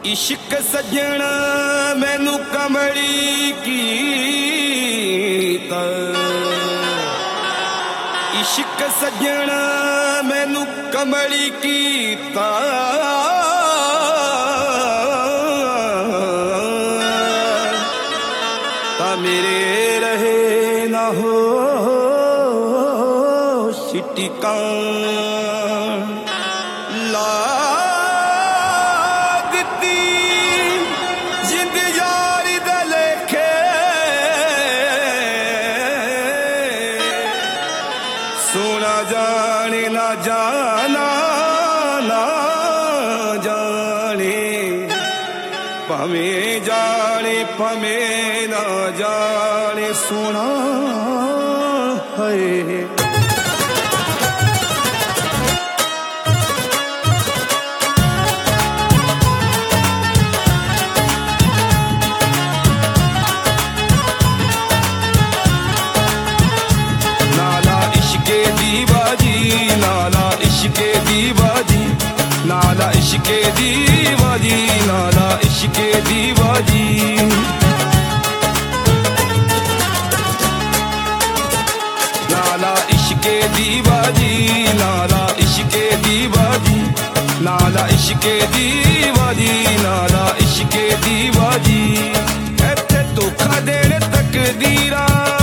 इश्क सजना मैनू कमली कीता, इश्क सजना मैनू कमली कीता। ता मेरे रहे ना हो सिटिका सोना जाने ना जाना ना जाने, भावें जाने भावें ना जाने सोना है। नाला इश्के दीवाजी, नाला इश्के दीवाजी, नाला इश्के दीवाजी, नाला इश्के दीवाजी। नाला इश्के दीवाजी, नाला इश्के दीवाजी, नाला इश्के दीवाजी, नाला इश्के दीवाजी। इत्थे धोखा देने तकदीरा,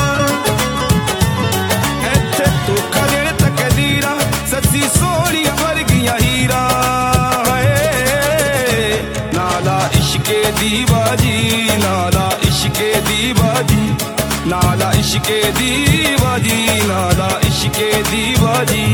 सच्ची सोनिया वर्गिया हीरा है। नाला इश्के दीवाजी, नाला इश्के दीवाजी, नाला इश्के दीवाजी, नाला इश्के दीवाजी।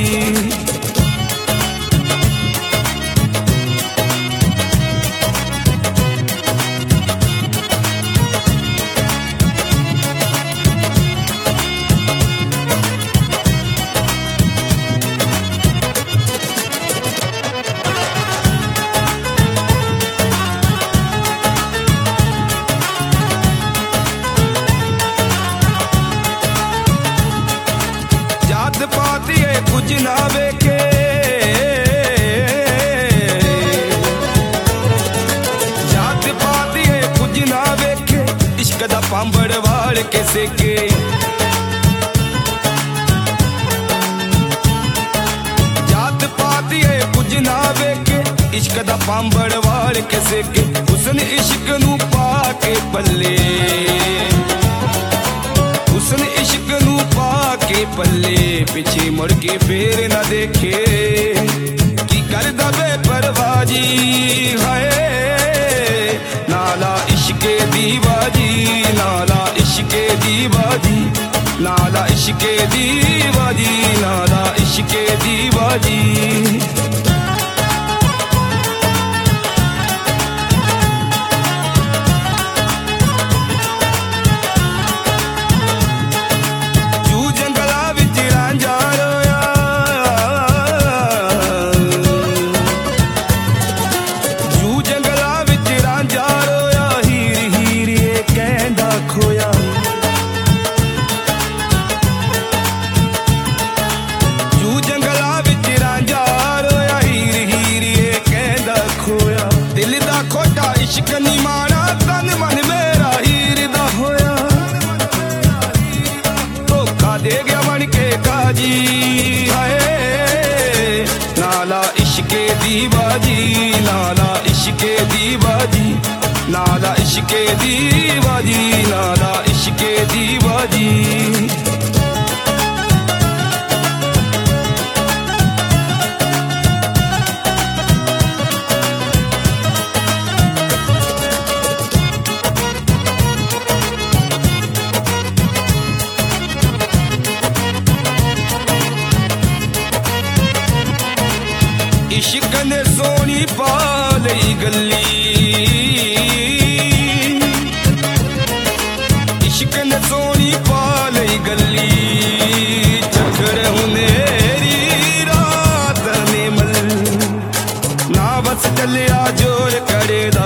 कुछ ना वेखे जात पाती है, कुछ ना वेखे इश्क दा पांबड़ वाल के सेके। जात पाती है कुछ ना वेखे इश्क दा पांबड़ वाल के सेके। हुस्न इश्क नू पाके पल्ले, हुस्न इश्क नू पाके पल्ले, पिछे मुड़ के फेर न देखे की कर दबे परवाजी है। नाला इश्के दीवाजी, नाला इश्के दीवाजी, नाला इश्के दीवाजी, नाला इश्के दीवाजी। इश्क नी माना तन मन मेरा हीर दा होया, धोखा दे गया बन के काजी है। नाला इश्के दीवाजी, नाला इश्के दीवाजी, नाला इश्के दीवाजी, नाला इश्के दीवाजी। इश्क ने सोनी पा लई गली, इश्क ने सोनी पा लई गली। चक्कर हुनेरी रात ने मल ना बस चलिया जोर करे दा,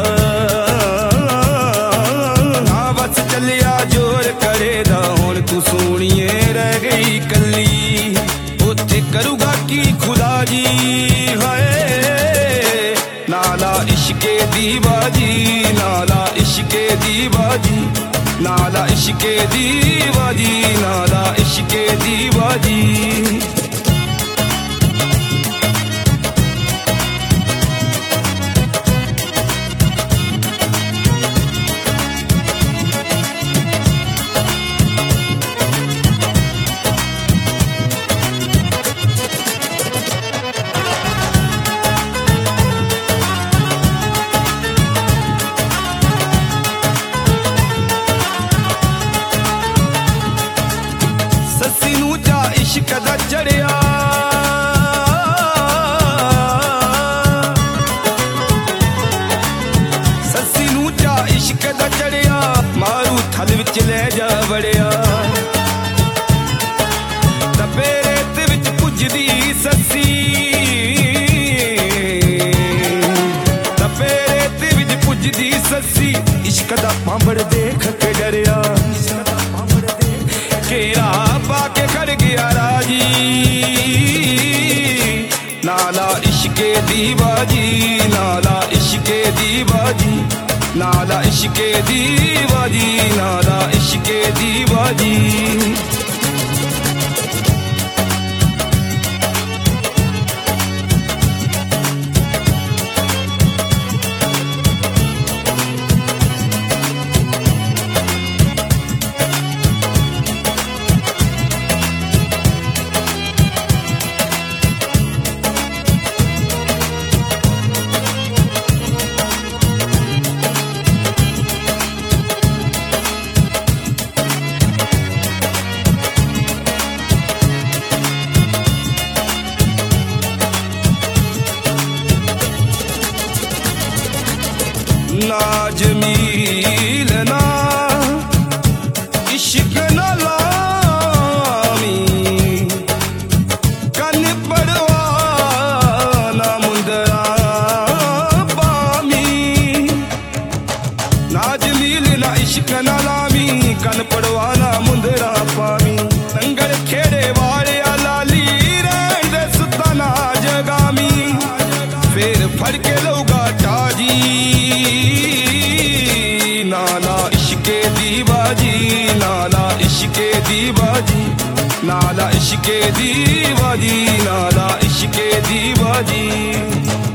ना बस चलिया जोर करे दा। हुण तू सोनिए रह गई कली, उत्थे करूगा की खुदा जी है। नाला इश्के दी बाजी, नाला इश्के दी बाजी, नाला इश्के दी बाजी, नाला इश्के दी बाजी। इश्क दा चढ़िया सस्सी नू चा इश्क दा चढ़िया, मारू थल विच ले जा वड़िया। तपे रेत विच पुजदी सस्सी, तपे रेत विच पुजदी सस्सी, इश्क दा पांबड़ देख के डरिया। घेरा पाके खड़ गया राजी, नाला इश्के दी बाजी, नाला इश्के दी बाजी, नाला इश्के दी बाजी, नाला इश्के दी बाजी। ना जमील ना इश्क ना लामी, कन पड़वाना मुंदरा पामी। ना जमील ना इश्क ना लामी, कन पड़वाना मुंदरा पामी। लंगर खेड़े वाले लाली रहन दे सुताना जगामी, फिर फड़ के लौगा ताजी, नाला इश्के दी बाजी, नाला इश्के दी बाजी, नाला इश्के दी बाजी, नाला इश्के दी बाजी।